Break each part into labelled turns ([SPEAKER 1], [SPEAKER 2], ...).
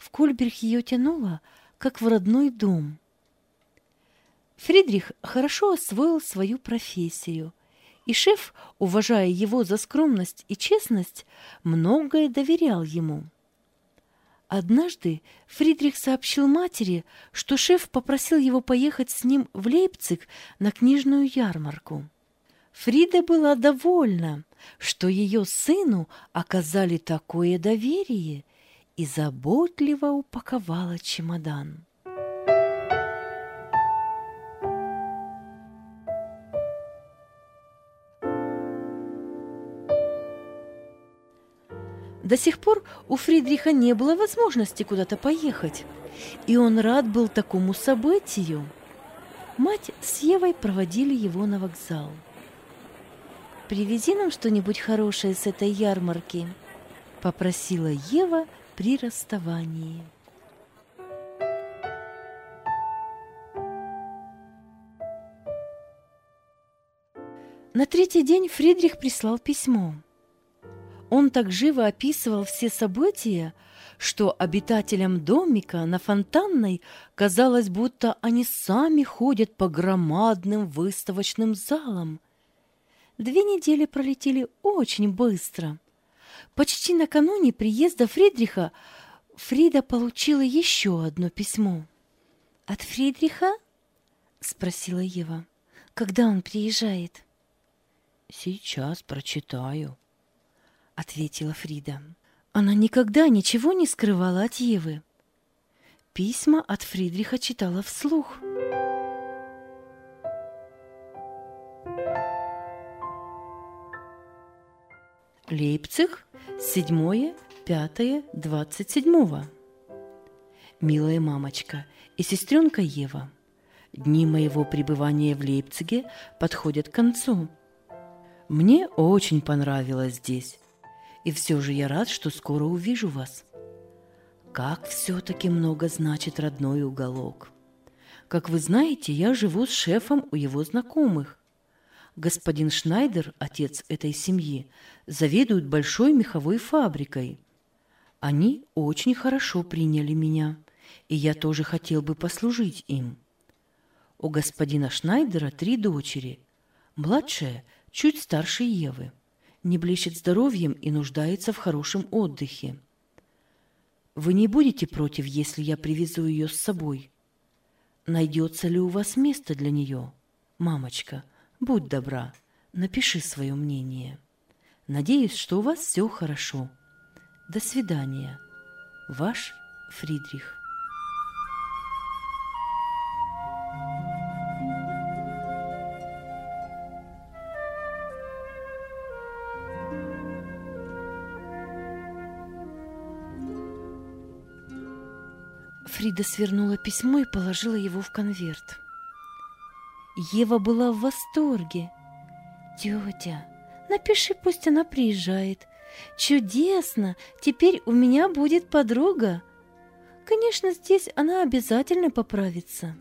[SPEAKER 1] В Кольберг ее тянуло, как в родной дом. Фридрих хорошо освоил свою профессию, и шеф, уважая его за скромность и честность, многое доверял ему. Однажды Фридрих сообщил матери, что шеф попросил его поехать с ним в Лейпциг на книжную ярмарку. Фрида была довольна, что ее сыну оказали такое доверие, и заботливо упаковала чемодан. До сих пор у Фридриха не было возможности куда-то поехать, и он рад был такому событию. Мать с Евой проводили его на вокзал. «Привези нам что-нибудь хорошее с этой ярмарки», — попросила Ева при расставании. На третий день Фридрих прислал письмо. Он так живо описывал все события, что обитателям домика на Фонтанной казалось, будто они сами ходят по громадным выставочным залам. 2 недели пролетели очень быстро. Почти накануне приезда Фридриха Фрида получила еще одно письмо. «От Фридриха?» – спросила Ева. «Когда он приезжает?»
[SPEAKER 2] «Сейчас прочитаю», — ответила Фрида.
[SPEAKER 1] Она никогда ничего не скрывала от Евы. Письма от Фридриха читала вслух.
[SPEAKER 2] Лейпциг, 7.5.27. Милая мамочка и сестренка Ева, дни моего пребывания в Лейпциге подходят к концу. Мне очень понравилось здесь, и все же я рад, что скоро увижу вас. Как все-таки много значит родной уголок. Как вы знаете, я живу с шефом у его знакомых. Господин Шнайдер, отец этой семьи, заведует большой меховой фабрикой. Они очень хорошо приняли меня, и я тоже хотел бы послужить им. У господина Шнайдера 3 дочери. Младшая чуть старше Евы, не блещет здоровьем и нуждается в хорошем отдыхе. Вы не будете против, если я привезу ее с собой? Найдется ли у вас место для нее? Мамочка, будь добра, напиши свое мнение. Надеюсь, что у вас все хорошо. До свидания. Ваш Фридрих.
[SPEAKER 1] Фрида свернула письмо и положила его в конверт. Ева была в восторге. «Тетя, напиши, пусть она приезжает. Чудесно! Теперь у меня будет подруга. Конечно, здесь она обязательно поправится».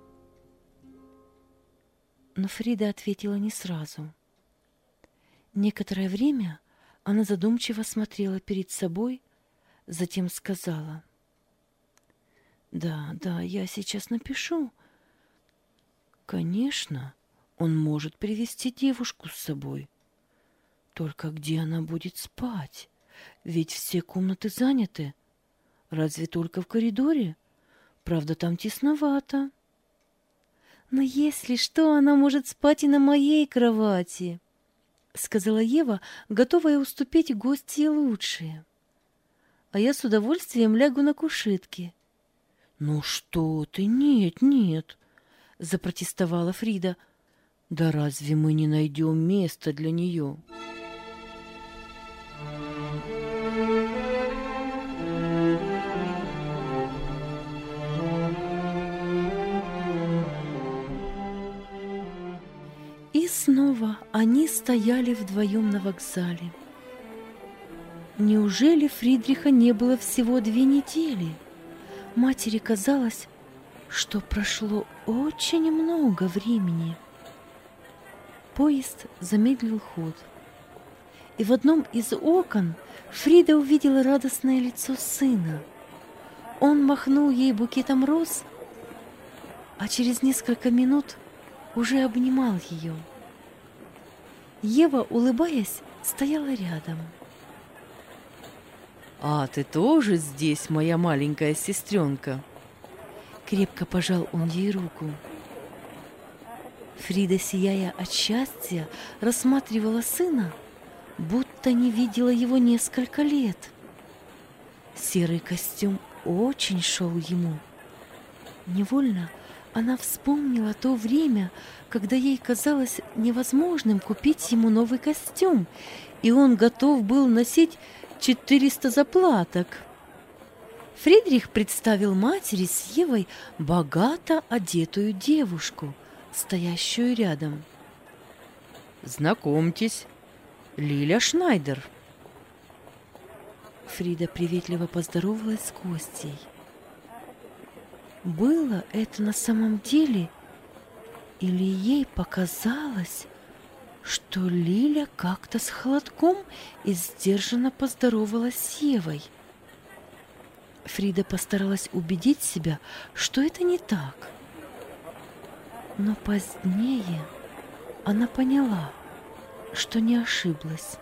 [SPEAKER 1] Но Фрида ответила не сразу. Некоторое время она задумчиво смотрела перед собой, затем сказала: «Да, я сейчас напишу. Конечно, он может привезти девушку с собой. Только где она будет спать? Ведь все комнаты заняты. Разве только в коридоре? Правда, там тесновато. Но если что, она может спать и на моей кровати», — сказала Ева, готовая уступить гостье лучшее. «А я с удовольствием лягу на кушетке». «Ну что ты, нет», — запротестовала Фрида. «Да разве мы не найдем места для нее?» И снова они стояли вдвоем на вокзале. Неужели Фридриха не было всего 2 недели? Матери казалось, что прошло очень много времени. Поезд замедлил ход, и в одном из окон Фрида увидела радостное лицо сына. Он махнул ей букетом роз, а через несколько минут уже обнимал ее. Ева, улыбаясь, стояла рядом.
[SPEAKER 2] «А ты тоже здесь, моя маленькая сестренка?»
[SPEAKER 1] Крепко пожал он ей руку. Фрида, сияя от счастья, рассматривала сына, будто не видела его несколько лет. Серый костюм очень шел ему. Невольно она вспомнила то время, когда ей казалось невозможным купить ему новый костюм, и он готов был носить 400 заплаток. Фридрих представил матери с Евой богато одетую девушку, стоящую рядом.
[SPEAKER 2] «Знакомьтесь, Лиля Шнайдер».
[SPEAKER 1] Фрида приветливо поздоровалась с Костей. Было это на самом деле, или ей показалось, что Лиля как-то с холодком и сдержанно поздоровалась с Евой? Фрида постаралась убедить себя, что это не так. Но позднее она поняла, что не ошиблась.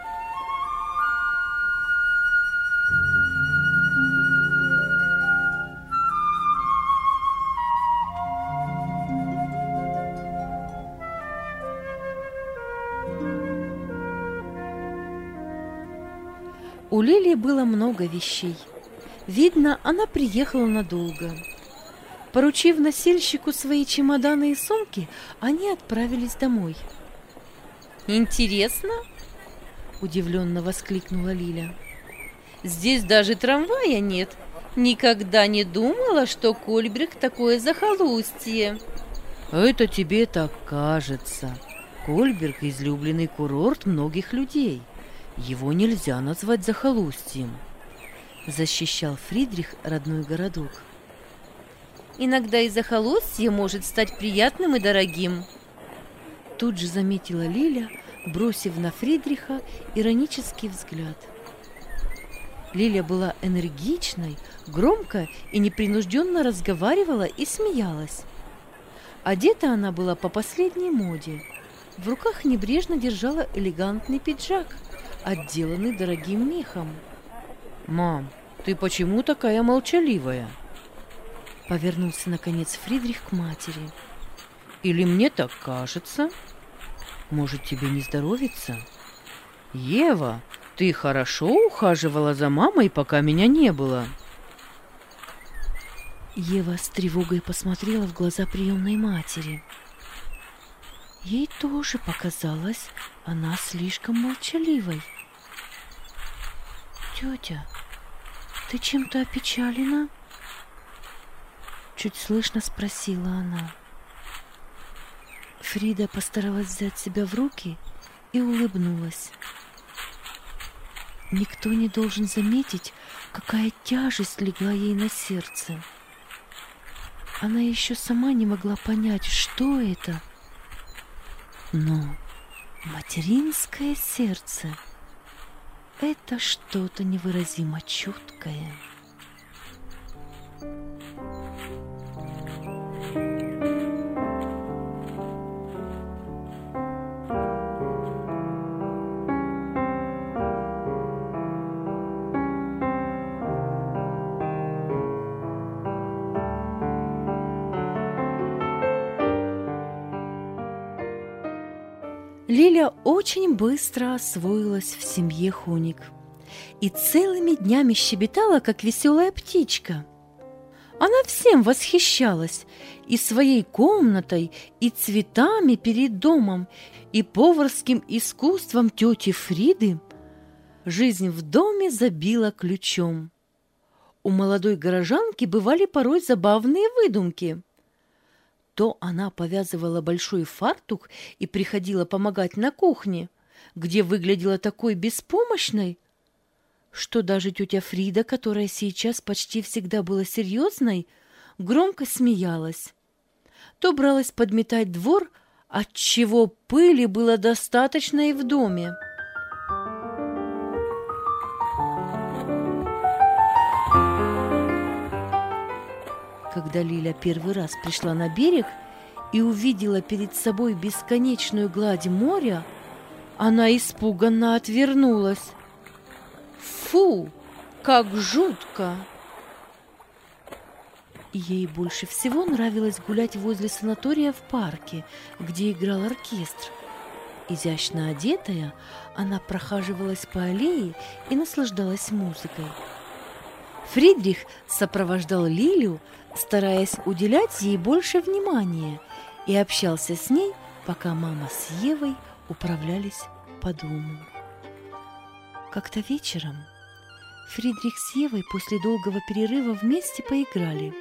[SPEAKER 1] У Лили было много вещей. Видно, она приехала надолго. Поручив носильщику свои чемоданы и сумки, они отправились домой.
[SPEAKER 2] «Интересно?» – удивленно воскликнула Лиля. «Здесь даже трамвая нет. Никогда не думала, что Кольберг такое захолустье». «Это тебе так кажется. Кольберг – излюбленный курорт многих людей. Его нельзя назвать захолустьем», – защищал Фридрих родной городок.
[SPEAKER 1] «Иногда и захолустье может стать приятным и дорогим», – тут же заметила Лиля, бросив на Фридриха иронический взгляд. Лиля была энергичной, громко и непринужденно разговаривала и смеялась. Одета она была по последней моде. В руках небрежно держала элегантный пиджак, отделанный дорогим мехом.
[SPEAKER 2] «Мам, ты почему такая молчаливая?»
[SPEAKER 1] Повернулся, наконец, Фридрих к матери.
[SPEAKER 2] «Или мне так кажется? Может, тебе не здоровится? Ева, ты хорошо ухаживала за мамой, пока меня не было?»
[SPEAKER 1] Ева с тревогой посмотрела в глаза приемной матери. Ей тоже показалось, она слишком молчаливой. «Тетя, ты чем-то опечалена?» Чуть слышно спросила она. Фрида постаралась взять себя в руки и улыбнулась. Никто не должен заметить, какая тяжесть легла ей на сердце. Она еще сама не могла понять, что это. Но материнское сердце — это что-то невыразимо чуткое. Лиля очень быстро освоилась в семье Хоник и целыми днями щебетала, как веселая птичка. Она всем восхищалась и своей комнатой, и цветами перед домом, и поварским искусством тети Фриды. Жизнь в доме забила ключом. У молодой горожанки бывали порой забавные выдумки. То она повязывала большой фартук и приходила помогать на кухне, где выглядела такой беспомощной, что даже тетя Фрида, которая сейчас почти всегда была серьезной, громко смеялась. То бралась подметать двор, отчего пыли было достаточно и в доме. Когда Лиля первый раз пришла на берег и увидела перед собой бесконечную гладь моря, она испуганно отвернулась. «Фу, как жутко!» Ей больше всего нравилось гулять возле санатория в парке, где играл оркестр. Изящно одетая, она прохаживалась по аллее и наслаждалась музыкой. Фридрих сопровождал Лилю, стараясь уделять ей больше внимания, и общался с ней, пока мама с Евой управлялись по дому. Как-то вечером Фридрих с Евой после долгого перерыва вместе поиграли.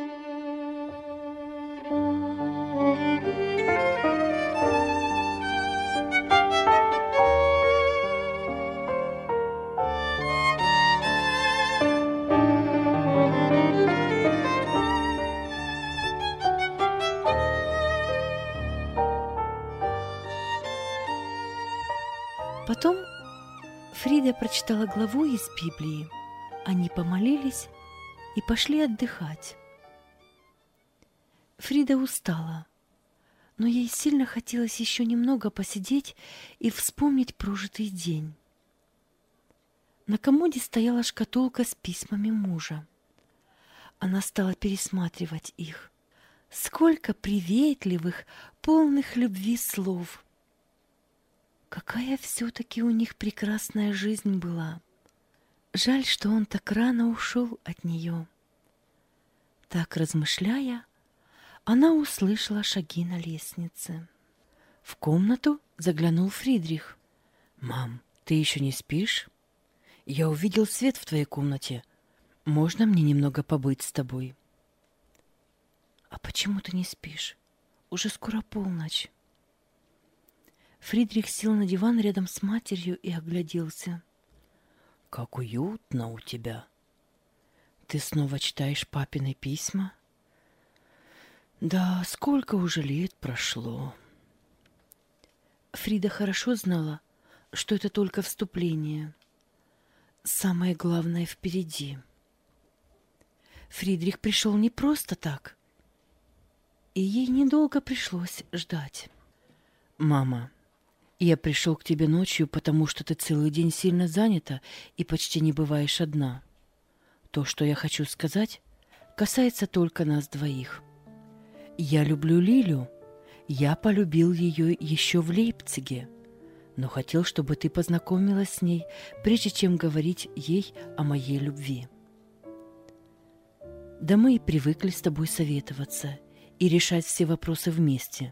[SPEAKER 1] Потом Фрида прочитала главу из Библии. Они помолились и пошли отдыхать. Фрида устала, но ей сильно хотелось еще немного посидеть и вспомнить прожитый день. На комоде стояла шкатулка с письмами мужа. Она стала пересматривать их. Сколько приветливых, полных любви слов! Какая все-таки у них прекрасная жизнь была. Жаль, что он так рано ушел от нее. Так размышляя, она услышала шаги на лестнице. В комнату заглянул Фридрих. «Мам, ты еще не спишь? Я увидел свет в твоей комнате. Можно мне немного побыть с тобой?» «А почему ты не спишь? Уже скоро полночь». Фридрих сел на диван рядом с матерью и огляделся. «Как уютно у тебя! Ты снова читаешь папины письма?» «Да, сколько уже лет прошло!» Фрида хорошо знала, что это только вступление. Самое главное впереди. Фридрих пришел не просто так, и ей недолго пришлось ждать. «Мама, я пришел к тебе ночью, потому что ты целый день сильно занята и почти не бываешь одна. То, что я хочу сказать, касается только нас двоих. Я люблю Лилю. Я полюбил ее еще в Лейпциге, но хотел, чтобы ты познакомилась с ней, прежде чем говорить ей о моей любви. Да мы и привыкли с тобой советоваться и решать все вопросы вместе.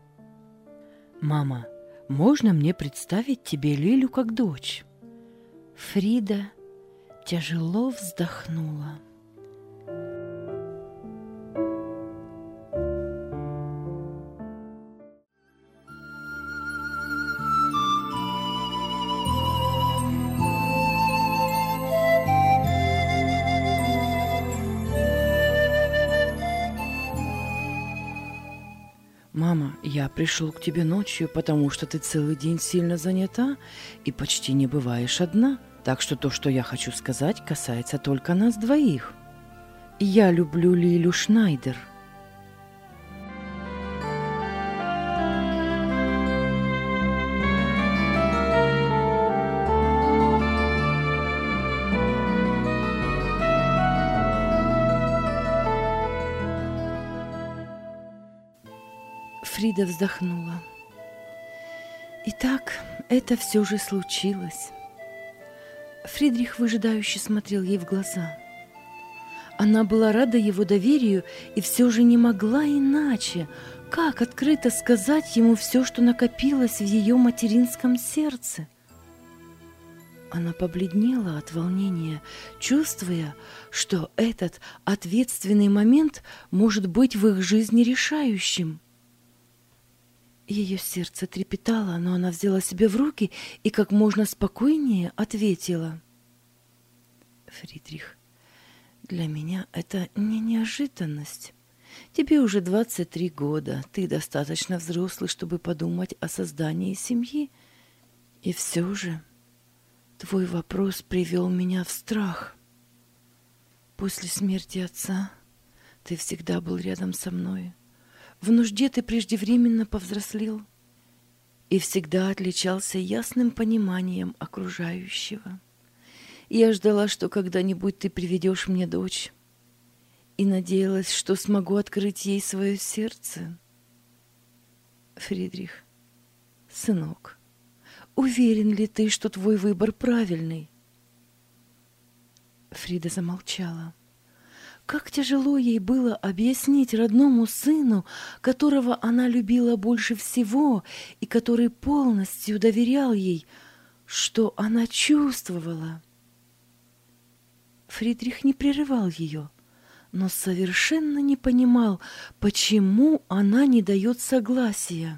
[SPEAKER 1] Мама, можно мне представить тебе Лилю как дочь?» Фрида тяжело вздохнула. «Мама, я пришел к тебе ночью, потому что ты целый день сильно занята и почти не бываешь одна. Так что то, что я хочу сказать, касается только нас двоих. Я люблю Лилю Шнайдер». Фрида вздохнула. Итак, это все же случилось. Фридрих выжидающе смотрел ей в глаза. Она была рада его доверию и все же не могла иначе. Как открыто сказать ему все, что накопилось в ее материнском сердце? Она побледнела от волнения, чувствуя, что этот ответственный момент может быть в их жизни решающим. Ее сердце трепетало, но она взяла себя в руки и как можно спокойнее ответила. «Фридрих, для меня это не неожиданность. Тебе уже 23 года, ты достаточно взрослый, чтобы подумать о создании семьи. И все же твой вопрос привел меня в страх. После смерти отца Ты всегда был рядом со мной. В нужде ты преждевременно повзрослел и всегда отличался ясным пониманием окружающего. Я ждала, что когда-нибудь ты приведешь мне дочь, и надеялась, что смогу открыть ей свое сердце. Фридрих, сынок, уверен ли ты, что твой выбор правильный? Фрида замолчала. Как тяжело ей было объяснить родному сыну, которого она любила больше всего и который полностью доверял ей, что она чувствовала. Фридрих не прерывал ее, но совершенно не понимал, почему она не дает согласия.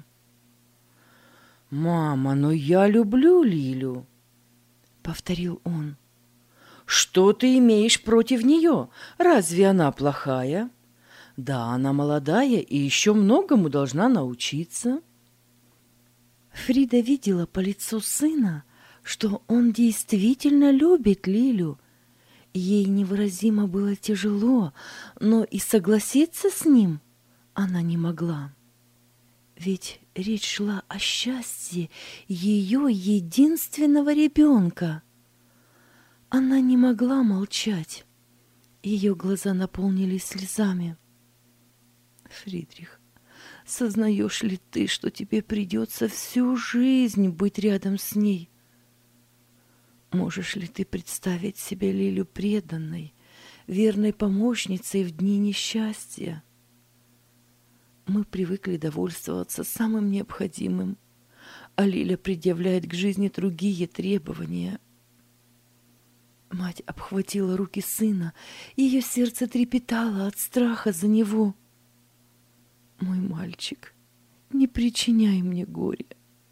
[SPEAKER 2] «Мама, но я люблю Лилю», — повторил он. «Что ты имеешь против нее? Разве она плохая? Да, она молодая и еще многому должна научиться».
[SPEAKER 1] Фрида видела по лицу сына, что он действительно любит Лилю. Ей невыразимо было тяжело, но и согласиться с ним она не могла. Ведь речь шла о счастье ее единственного ребенка. Она не могла молчать. Ее глаза наполнились слезами. «Фридрих, сознаешь ли ты, что тебе придется всю жизнь быть рядом с ней? Можешь ли ты представить себе Лилю преданной, верной помощницей в дни несчастья? Мы привыкли довольствоваться самым необходимым, а Лиля предъявляет к жизни другие требования». Мать обхватила руки сына, ее сердце трепетало от страха за него. «Мой мальчик, не причиняй мне горя».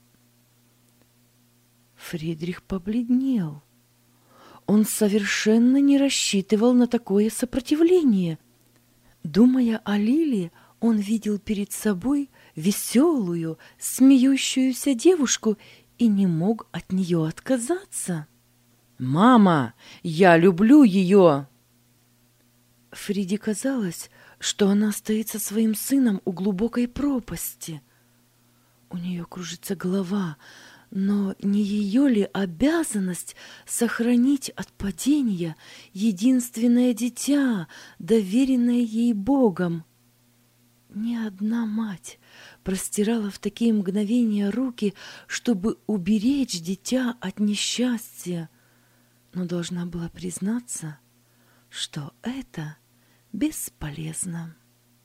[SPEAKER 1] Фридрих побледнел. Он совершенно не рассчитывал на такое сопротивление. Думая о Лиле, он видел перед собой веселую, смеющуюся девушку и не мог от нее отказаться.
[SPEAKER 2] «Мама, я люблю ее!»
[SPEAKER 1] Фриде казалось, что она стоит со своим сыном у глубокой пропасти. У нее кружится голова, но не ее ли обязанность сохранить от падения единственное дитя, доверенное ей Богом? Ни одна мать простирала в такие мгновения руки, чтобы уберечь дитя от несчастья, но должна была признаться, что это бесполезно.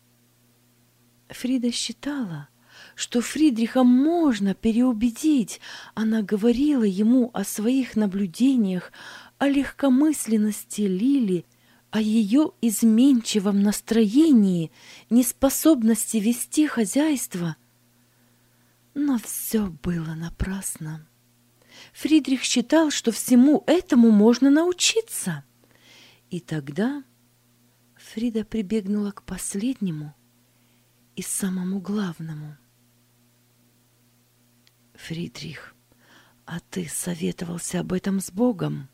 [SPEAKER 1] Фрида считала, что Фридриха можно переубедить. Она говорила ему о своих наблюдениях, о легкомысленности Лили, о ее изменчивом настроении, неспособности вести хозяйство. Но все было напрасно. Фридрих считал, что всему этому можно научиться. И тогда Фрида прибегнула к последнему и самому главному. «Фридрих, а ты советовался об этом с Богом?»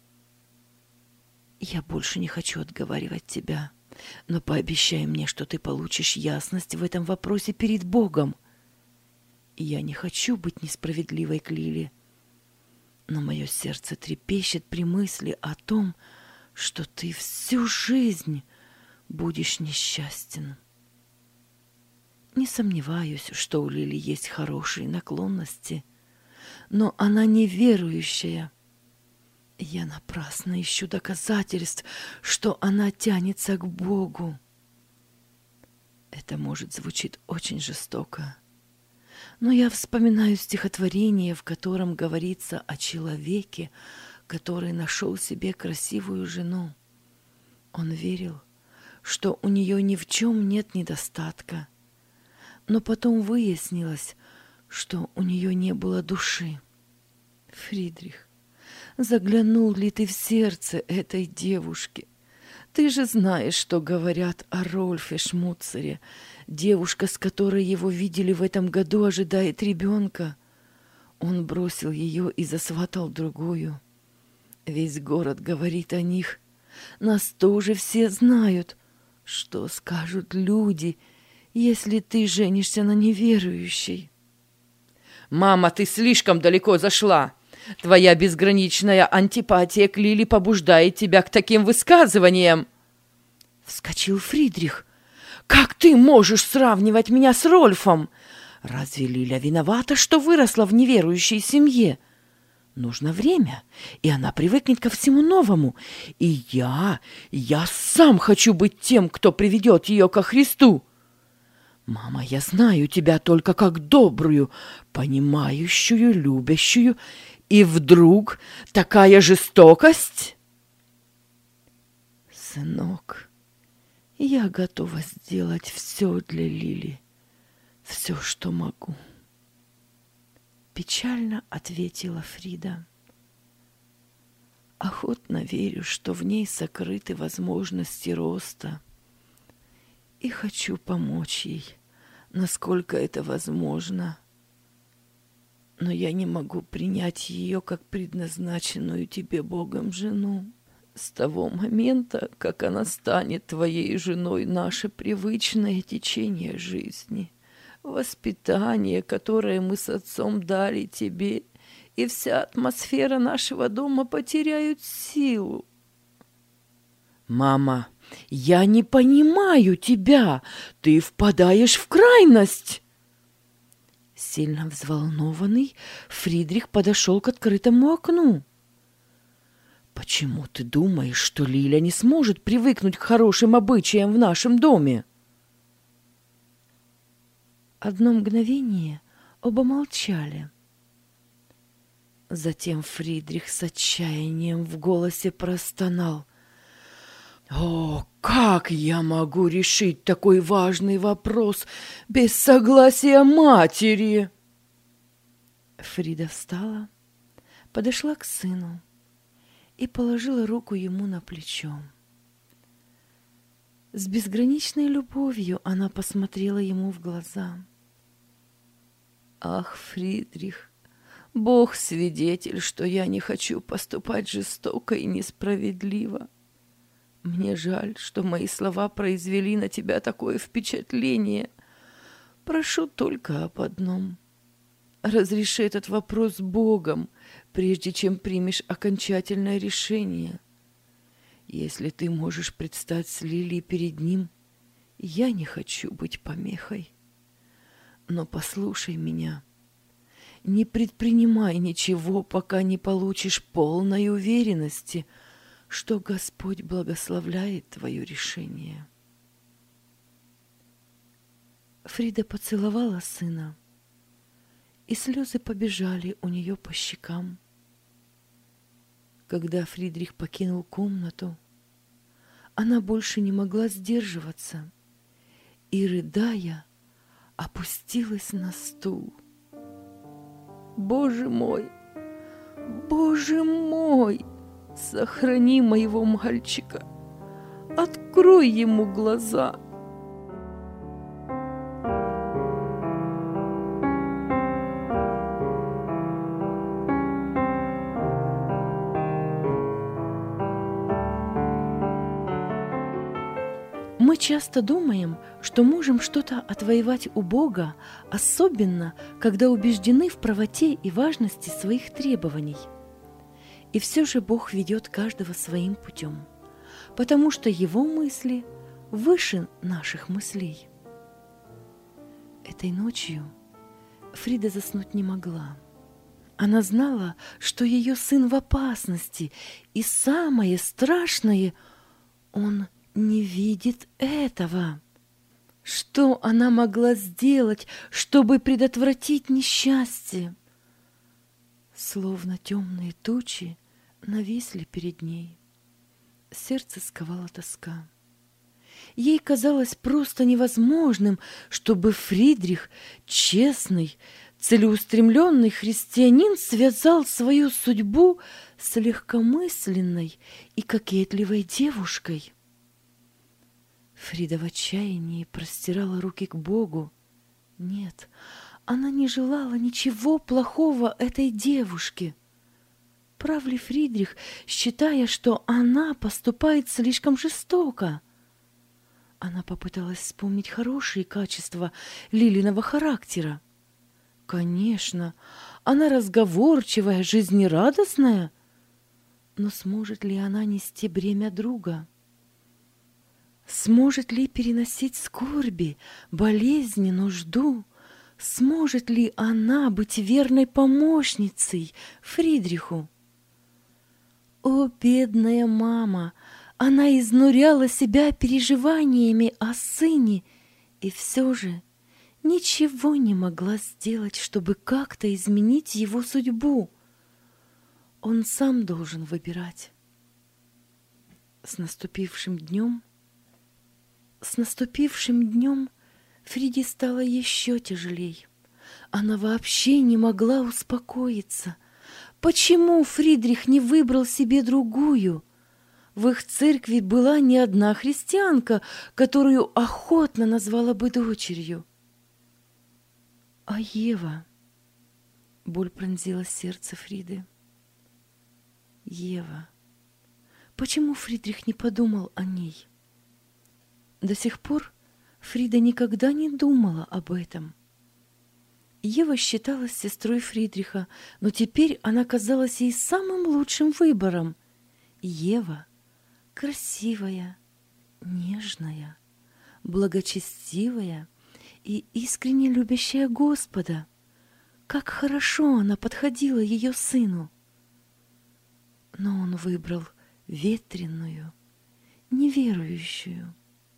[SPEAKER 1] «Я больше не хочу отговаривать тебя, но пообещай мне, что ты получишь ясность в этом вопросе перед Богом. Я не хочу быть несправедливой к Лиле, но мое сердце трепещет при мысли о том, что ты всю жизнь будешь несчастен. Не сомневаюсь, что у Лили есть хорошие наклонности, но она неверующая. Я напрасно ищу доказательств, что она тянется к Богу. Это, может, звучит очень жестоко, но я вспоминаю стихотворение, в котором говорится о человеке, который нашел себе красивую жену. Он верил, что у нее ни в чем нет недостатка, но потом выяснилось, что у нее не было души. Фридрих, заглянул ли ты в сердце этой девушки? Ты же знаешь, что говорят о Рольфе Шмуцере. Девушка, с которой его видели в этом году, ожидает ребенка. Он бросил ее и засватал другую. Весь город говорит о них. Нас тоже все знают. Что скажут люди, если ты женишься на неверующей?
[SPEAKER 2] Мама, ты слишком далеко зашла. Твоя безграничная антипатия к Лили побуждает тебя к таким высказываниям.
[SPEAKER 1] Вскочил Фридрих. Как ты можешь сравнивать меня с Рольфом? Разве Лиля виновата, что выросла в неверующей семье? Нужно время, и она привыкнет ко всему новому. И я сам хочу быть тем, кто приведет ее ко Христу. Мама, я знаю тебя только как добрую, понимающую, любящую, и вдруг такая жестокость? Сынок, я готова сделать все для Лили, все, что могу. Печально ответила Фрида. Охотно верю, что в ней сокрыты возможности роста, и хочу помочь ей, насколько это возможно. Но я не могу принять ее как предназначенную тебе Богом жену. С того момента, как она станет твоей женой, наше привычное течение жизни, воспитание, которое мы с отцом дали тебе, и вся атмосфера нашего дома потеряют силу. Мама, я не понимаю тебя. Ты впадаешь в крайность. Сильно взволнованный, Фридрих подошел к открытому окну. Почему ты думаешь, что Лиля не сможет привыкнуть к хорошим обычаям в нашем доме? Одно мгновение оба молчали. Затем Фридрих с отчаянием в голосе простонал. «О, как я могу решить такой важный вопрос без согласия матери?» Фрида встала, подошла к сыну и положила руку ему на плечо. С безграничной любовью она посмотрела ему в глаза. «Ах, Фридрих, Бог свидетель, что я не хочу поступать жестоко и несправедливо. Мне жаль, что мои слова произвели на тебя такое впечатление. Прошу только об одном. Разреши этот вопрос Богом, прежде чем примешь окончательное решение. Если ты можешь предстать с Лилией перед ним, я не хочу быть помехой. Но послушай меня. Не предпринимай ничего, пока не получишь полной уверенности, что Господь благословляет твое решение». Фрида поцеловала сына, и слезы побежали у нее по щекам. Когда Фридрих покинул комнату, она больше не могла сдерживаться и, рыдая, опустилась на стул. «Боже мой! Боже мой! Сохрани моего мальчика! Открой ему глаза!» Мы часто думаем, что можем что-то отвоевать у Бога, особенно, когда убеждены в правоте и важности своих требований. И все же Бог ведет каждого своим путем, потому что Его мысли выше наших мыслей. Этой ночью Фрида заснуть не могла. Она знала, что ее сын в опасности, и самое страшное – он не видит этого. Что она могла сделать, чтобы предотвратить несчастье? Словно темные тучи нависли перед ней. Сердце сковала тоска. Ей казалось просто невозможным, чтобы Фридрих, честный, целеустремленный христианин, связал свою судьбу с легкомысленной и кокетливой девушкой. Фрида в отчаянии простирала руки к Богу. Нет, она не желала ничего плохого этой девушке. Прав ли Фридрих, считая, что она поступает слишком жестоко? Она попыталась вспомнить хорошие качества Лилиного характера. Конечно, она разговорчивая, жизнерадостная, но сможет ли она нести бремя друга? Сможет ли переносить скорби, болезни, нужду? Сможет ли она быть верной помощницей Фридриху? О, бедная мама! Она изнуряла себя переживаниями о сыне и все же ничего не могла сделать, чтобы как-то изменить его судьбу. Он сам должен выбирать. С наступившим днем Фриде стало еще тяжелей. Она вообще не могла успокоиться. Почему Фридрих не выбрал себе другую? В их церкви была не одна христианка, которую охотно назвала бы дочерью. А Ева? Боль пронзила сердце Фриды. Ева. Почему Фридрих не подумал о ней? До сих пор Фрида никогда не думала об этом. Ева считалась сестрой Фридриха, но теперь она казалась ей самым лучшим выбором. Ева красивая, нежная, благочестивая и искренне любящая Господа. Как хорошо она подходила ее сыну. Но он выбрал ветреную, неверующую.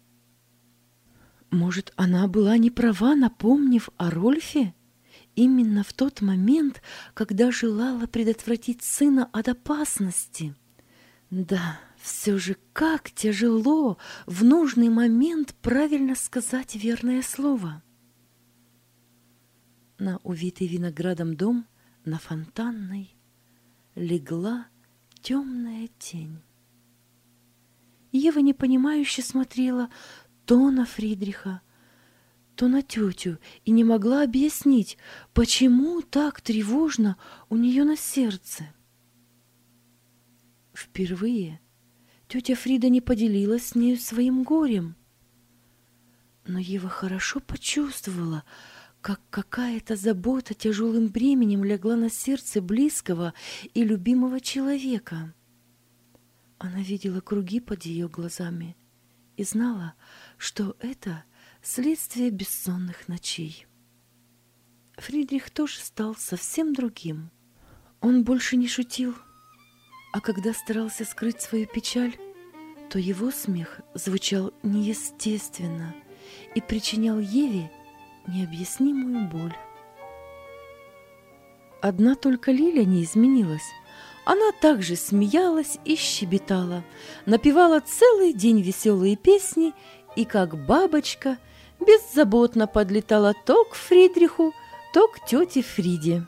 [SPEAKER 1] Может, она была не права, напомнив о Рольфе? Именно в тот момент, когда желала предотвратить сына от опасности. Да, все же как тяжело в нужный момент правильно сказать верное слово. На увитый виноградом дом, на Фонтанной, легла темная тень. Ева непонимающе смотрела то на Фридриха, то на тетю и не могла объяснить, почему так тревожно у нее на сердце. Впервые тетя Фрида не поделилась с нею своим горем. Но Ева хорошо почувствовала, как какая-то забота тяжелым бременем легла на сердце близкого и любимого человека. Она видела круги под ее глазами и знала, что это следствие бессонных ночей. Фридрих тоже стал совсем другим. Он больше не шутил, а когда старался скрыть свою печаль, то его смех звучал неестественно и причинял Еве необъяснимую боль. Одна только Лиля не изменилась. Она также смеялась и щебетала, напевала целый день веселые песни и, как бабочка, беззаботно подлетала то к Фридриху, то к тете Фриде.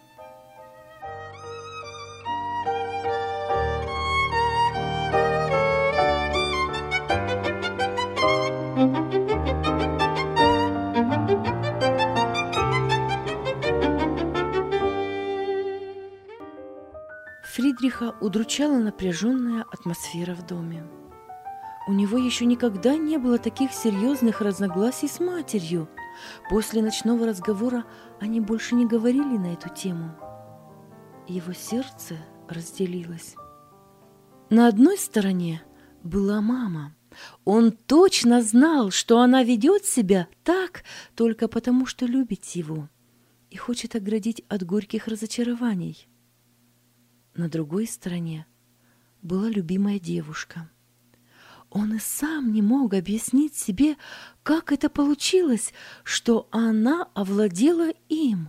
[SPEAKER 1] Фридриха удручала напряженная атмосфера в доме. У него еще никогда не было таких серьезных разногласий с матерью. После ночного разговора они больше не говорили на эту тему. Его сердце разделилось. На одной стороне была мама. Он точно знал, что она ведет себя так только потому, что любит его и хочет оградить от горьких разочарований. На другой стороне была любимая девушка. Он и сам не мог объяснить себе, как это получилось, что она овладела им.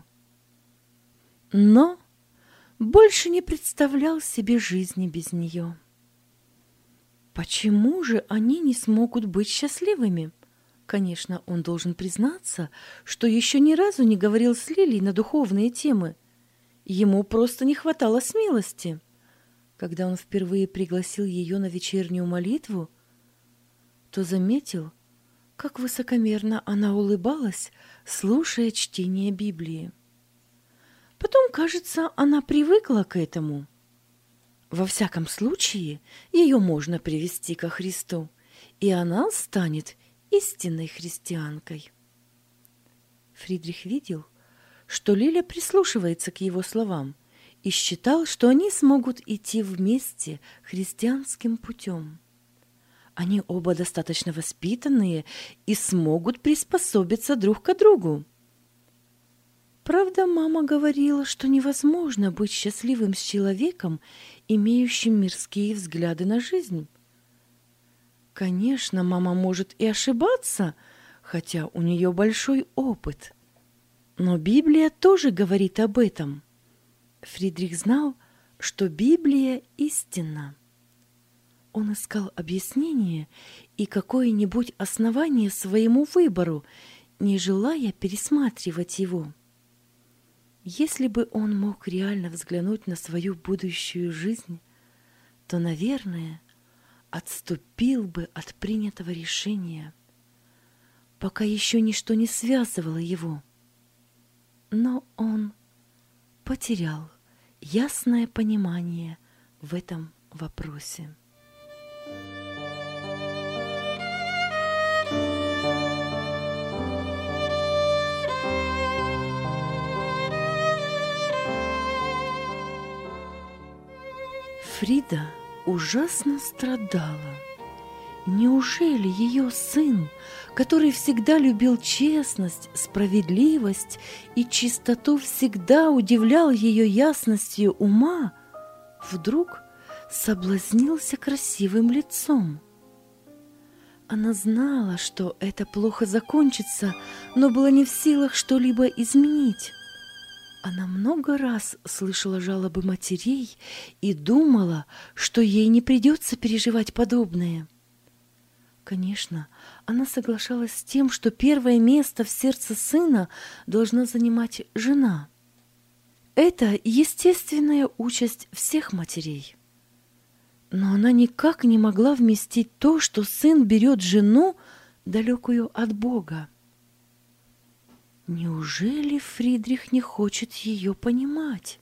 [SPEAKER 1] Но больше не представлял себе жизни без нее. Почему же они не смогут быть счастливыми? Конечно, он должен признаться, что еще ни разу не говорил с Лилей на духовные темы. Ему просто не хватало смелости. Когда он впервые пригласил ее на вечернюю молитву, то заметил, как высокомерно она улыбалась, слушая чтение Библии. Потом, кажется, она привыкла к этому. Во всяком случае, ее можно привести ко Христу, и она станет истинной христианкой. Фридрих видел, что Лиля прислушивается к его словам и считал, что они смогут идти вместе христианским путем. Они оба достаточно воспитанные и смогут приспособиться друг к другу. Правда, мама говорила, что невозможно быть счастливым с человеком, имеющим мирские взгляды на жизнь. Конечно, мама может и ошибаться, хотя у нее большой опыт. Но Библия тоже говорит об этом. Фридрих знал, что Библия истинна. Он искал объяснение и какое-нибудь основание своему выбору, не желая пересматривать его. Если бы он мог реально взглянуть на свою будущую жизнь, то, наверное, отступил бы от принятого решения, пока еще ничто не связывало его. Но он потерял ясное понимание в этом вопросе. Фрида ужасно страдала. Неужели ее сын, который всегда любил честность, справедливость и чистоту, всегда удивлял ее ясностью ума, вдруг соблазнился красивым лицом? Она знала, что это плохо закончится, но была не в силах что-либо изменить. Она много раз слышала жалобы матерей и думала, что ей не придется переживать подобное. Конечно, она соглашалась с тем, что первое место в сердце сына должна занимать жена. Это естественная участь всех матерей. Но она никак не могла вместить то, что сын берет жену, далекую от Бога. Неужели Фридрих не хочет ее понимать?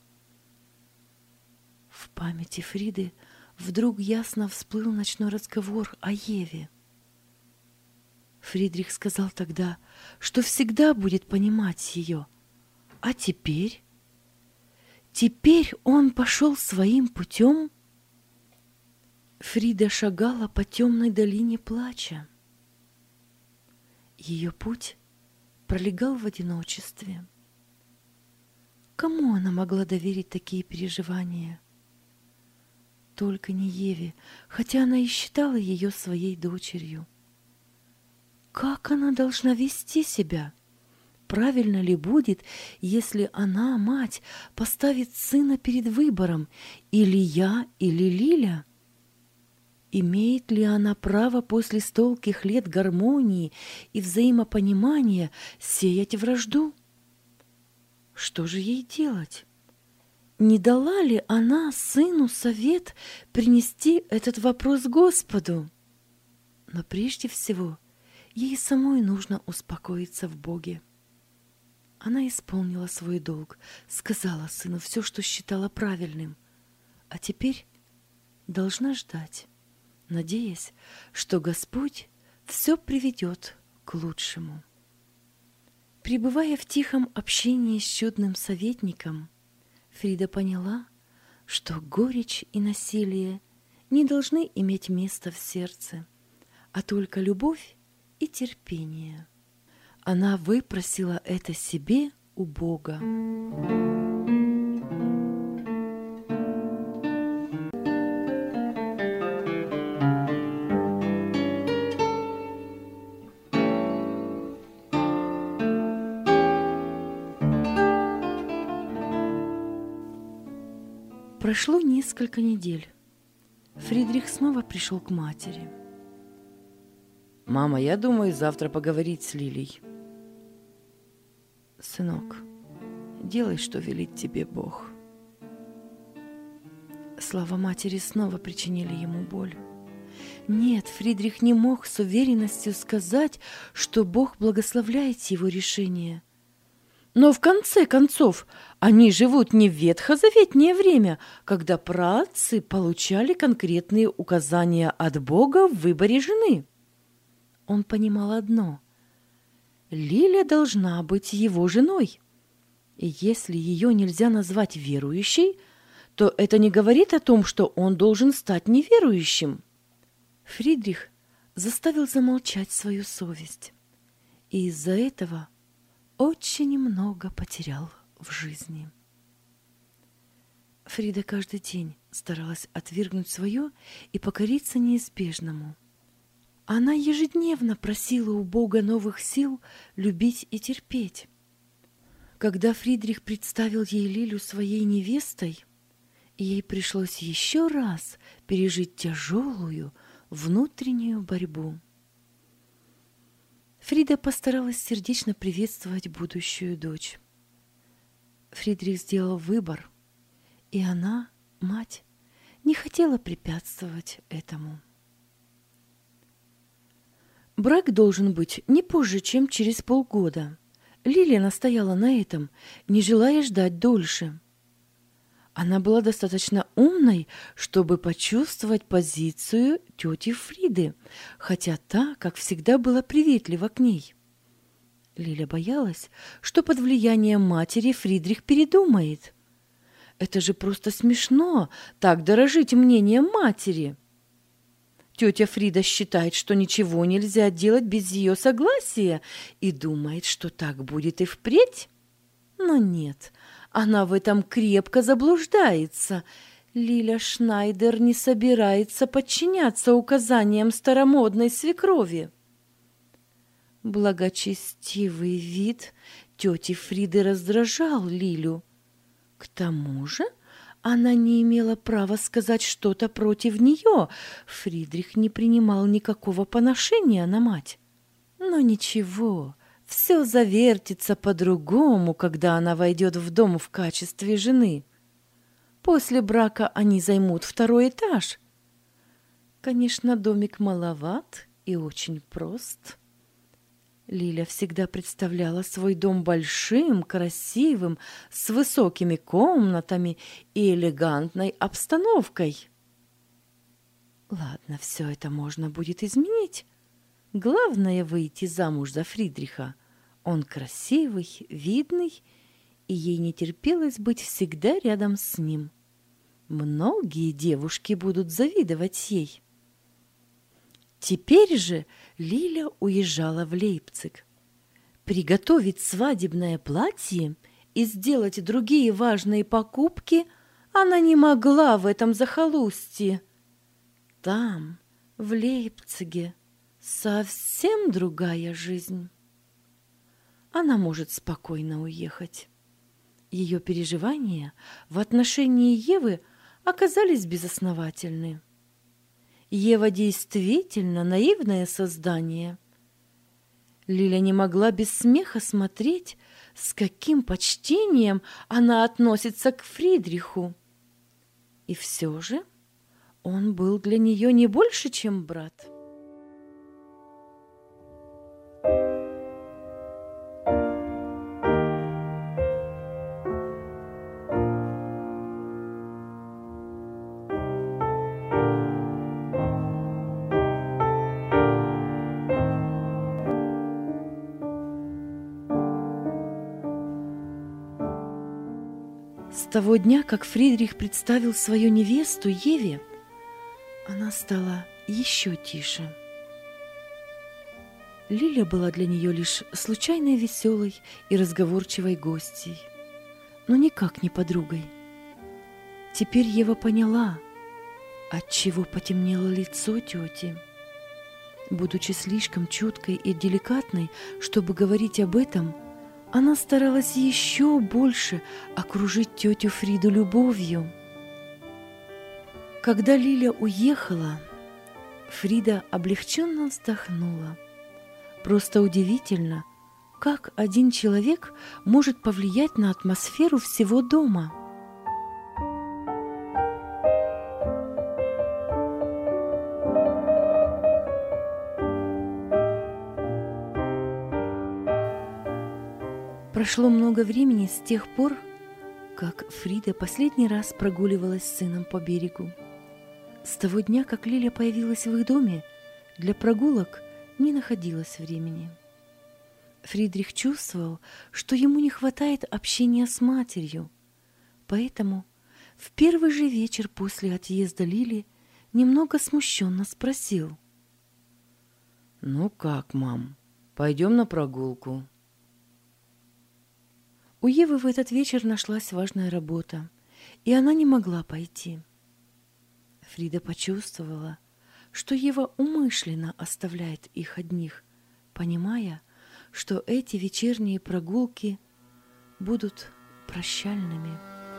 [SPEAKER 1] В памяти Фриды вдруг ясно всплыл ночной разговор о Еве. Фридрих сказал тогда, что всегда будет понимать ее. А теперь? Теперь он пошел своим путем? Фрида шагала по темной долине плача. Ее путь пролегал в одиночестве. Кому она могла доверить такие переживания? Только не Еве, хотя она и считала ее своей дочерью. Как она должна вести себя? Правильно ли будет, если она, мать, поставит сына перед выбором, или я, или Лиля? Имеет ли она право после стольких лет гармонии и взаимопонимания сеять вражду? Что же ей делать? Не дала ли она сыну совет принести этот вопрос Господу? Но прежде всего ей самой нужно успокоиться в Боге. Она исполнила свой долг, сказала сыну все, что считала правильным, а теперь должна ждать, надеясь, что Господь все приведет к лучшему. Пребывая в тихом общении с чудным советником, Фрида поняла, что горечь и насилие не должны иметь места в сердце, а только любовь и терпение. Она выпросила это себе у Бога. Прошло несколько недель. Фридрих снова пришел к матери.
[SPEAKER 2] «Мама, я думаю завтра поговорить с Лилей».
[SPEAKER 1] «Сынок, делай, что велит тебе Бог». Слова матери снова причинили ему боль. Нет, Фридрих не мог с уверенностью сказать, что Бог благословляет его решение. Но в конце концов, они живут не в ветхозаветнее время, когда праотцы получали конкретные указания от Бога в выборе жены.
[SPEAKER 2] он понимал одно: Лиля должна быть его женой. И если ее нельзя назвать верующей, то это не говорит о том, что он должен стать неверующим. Фридрих заставил замолчать свою совесть, и из-за этого очень много потерял в жизни. Фрида каждый день старалась отвергнуть свое и покориться неизбежному. Она ежедневно просила у Бога новых сил любить и терпеть. Когда Фридрих представил ей Лилю своей невестой, ей пришлось еще раз пережить тяжелую внутреннюю борьбу. Фрида постаралась сердечно приветствовать будущую дочь. Фридрих сделал выбор, и она, мать, не хотела препятствовать этому. Брак должен быть не позже, чем через полгода. Лилия настояла на этом, не желая ждать дольше. Она была достаточно умной, чтобы почувствовать позицию тети Фриды, хотя та, как всегда, была приветлива к ней. Лиля боялась, что под влиянием матери Фридрих передумает. Это же просто смешно, так дорожить мнением матери. Тетя Фрида считает, что ничего нельзя делать без ее согласия и думает, что так будет и впредь. Но нет, она в этом крепко заблуждается. Лиля Шнайдер не собирается подчиняться указаниям старомодной свекрови. Благочестивый вид тети Фриды раздражал Лилю. К тому же она не имела права сказать что-то против нее. Фридрих не принимал никакого поношения на мать. Но ничего, все завертится по-другому, когда она войдет в дом в качестве жены. После брака они займут второй этаж. Конечно, домик маловат и очень прост. Лиля всегда представляла свой дом большим, красивым, с высокими комнатами и элегантной обстановкой. Ладно, все это можно будет изменить. Главное — выйти замуж за Фридриха. Он красивый, видный, и ей не терпелось быть всегда рядом с ним. Многие девушки будут завидовать ей. Теперь же Лиля уезжала в Лейпциг. Приготовить свадебное платье и сделать другие важные покупки она не могла в этом захолустье. Там, в Лейпциге, совсем другая жизнь. Она может спокойно уехать. Ее переживания в отношении Евы оказались безосновательны. Ева действительно наивное создание. Лиля не могла без смеха смотреть, с каким почтением она относится к Фридриху. И все же он был для нее не больше, чем брат. С того дня, как Фридрих представил свою невесту Еве, она стала еще тише. Лиля была для нее лишь случайной веселой и разговорчивой гостьей, но никак не подругой. Теперь Ева поняла, отчего потемнело лицо тети. Будучи слишком чуткой и деликатной, чтобы говорить об этом, она старалась еще больше окружить тетю Фриду любовью. Когда Лиля уехала, Фрида облегченно вздохнула. Просто удивительно, как один человек может повлиять на атмосферу всего дома. Прошло много времени с тех пор, как Фрида последний раз прогуливалась с сыном по берегу. С того дня, как Лиля появилась в их доме, для прогулок
[SPEAKER 1] не находилось времени. Фридрих чувствовал, что ему не хватает общения с матерью, поэтому в первый же вечер после отъезда Лили немного смущенно спросил:
[SPEAKER 2] «Ну как, мам, пойдем на прогулку?»
[SPEAKER 1] У Евы в этот вечер нашлась важная работа, и она не могла пойти. Фрида почувствовала, что Ева умышленно оставляет их одних, понимая, что эти вечерние прогулки будут прощальными.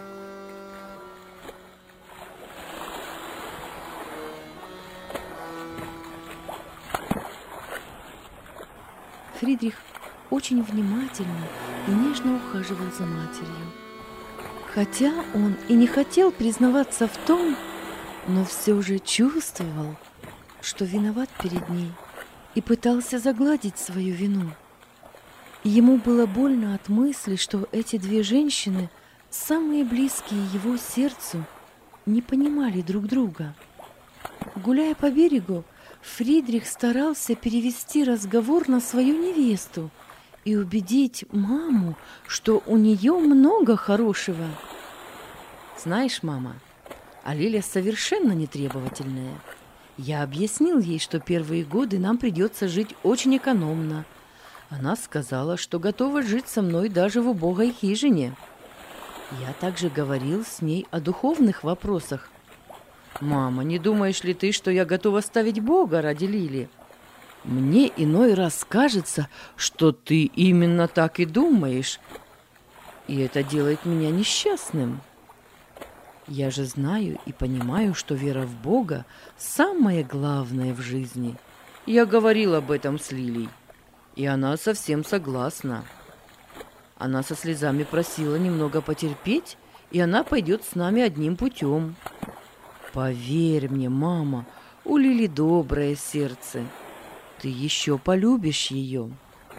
[SPEAKER 1] Фридрих очень внимательно и нежно ухаживал за матерью. Хотя он и не хотел признаваться в том, но все же чувствовал, что виноват перед ней, и пытался загладить свою вину. Ему было больно от мысли, что эти две женщины, самые близкие его сердцу, не понимали друг друга. Гуляя по берегу, Фридрих старался перевести разговор на свою невесту и убедить маму, что у нее много хорошего.
[SPEAKER 2] «Знаешь, мама, а Лиля совершенно нетребовательная. Я объяснил ей, что первые годы нам придется жить очень экономно. Она сказала, что готова жить со мной даже в убогой хижине. Я также говорил с ней о духовных вопросах. Мама, не думаешь ли ты, что я готов оставить Бога ради Лили? Мне иной раз кажется, что ты именно так и думаешь, и это делает меня несчастным. Я же знаю и понимаю, что вера в Бога – самое главное в жизни. Я говорил об этом с Лилей, и она совсем согласна. Она со слезами просила немного потерпеть, и она пойдет с нами одним путем. Поверь мне, мама, у Лили доброе сердце. Ты еще полюбишь ее».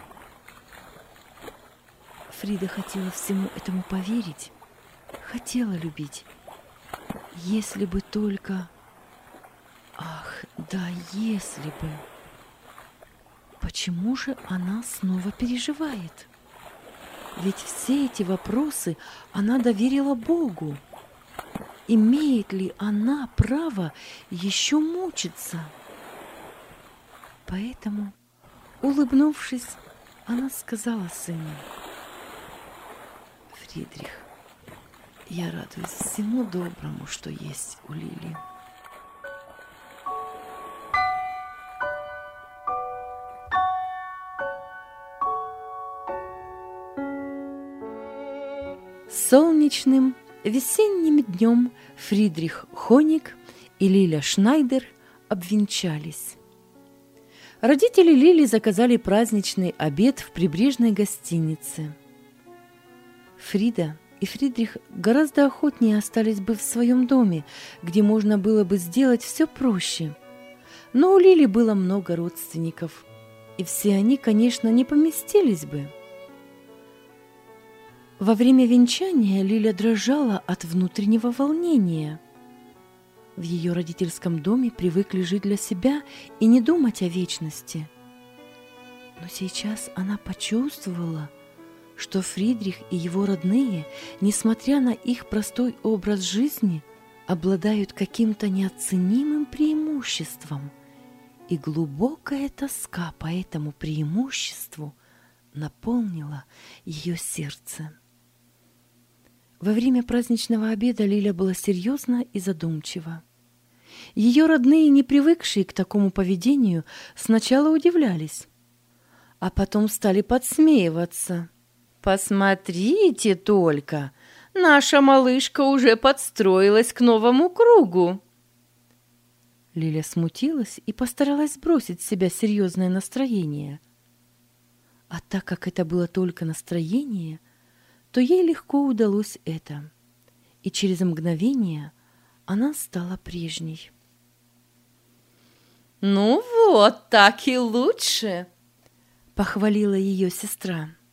[SPEAKER 1] Фрида хотела всему этому поверить, хотела любить. Если бы только... Ах, да, если бы... Почему же она снова переживает? Ведь все эти вопросы она доверила Богу. Имеет ли она право еще мучиться? Поэтому, улыбнувшись, она сказала сыну: «Фридрих, я радуюсь всему доброму, что есть у Лили». Солнечным весенним днем Фридрих Хоник и Лиля Шнайдер обвенчались. Родители Лили заказали праздничный обед в прибрежной гостинице. Фрида и Фридрих гораздо охотнее остались бы в своем доме, где можно было бы сделать все проще. Но у Лили было много родственников, и все они, конечно, не поместились бы. Во время венчания Лиля дрожала от внутреннего волнения. В ее родительском доме привыкли жить для себя и не думать о вечности. Но сейчас она почувствовала, что Фридрих и его родные, несмотря на их простой образ жизни, обладают каким-то неоценимым преимуществом, и глубокая тоска по этому преимуществу наполнила ее сердце. Во время праздничного обеда Лиля была серьезна и задумчива. Ее родные, не привыкшие к такому поведению, сначала удивлялись, а потом стали подсмеиваться. «Посмотрите только, наша малышка уже подстроилась к новому кругу!» Лиля смутилась и постаралась сбросить с себя серьезное настроение. А так как это было только настроение, то ей легко удалось это, и через мгновение она стала прежней.
[SPEAKER 2] «Ну вот, так и лучше!»
[SPEAKER 1] — похвалила ее сестра.